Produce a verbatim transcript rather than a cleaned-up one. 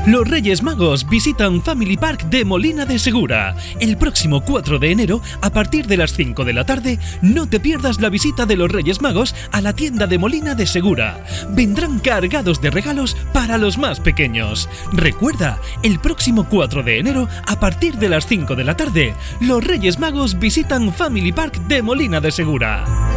Los Reyes Magos visitan Family Park de Molina de Segura. El próximo cuatro de enero, a partir de las cinco de la tarde, no te pierdas la visita de los Reyes Magos a la tienda de Molina de Segura. Vendrán cargados de regalos para los más pequeños. Recuerda, el próximo cuatro de enero, a partir de las cinco de la tarde, los Reyes Magos visitan Family Park de Molina de Segura.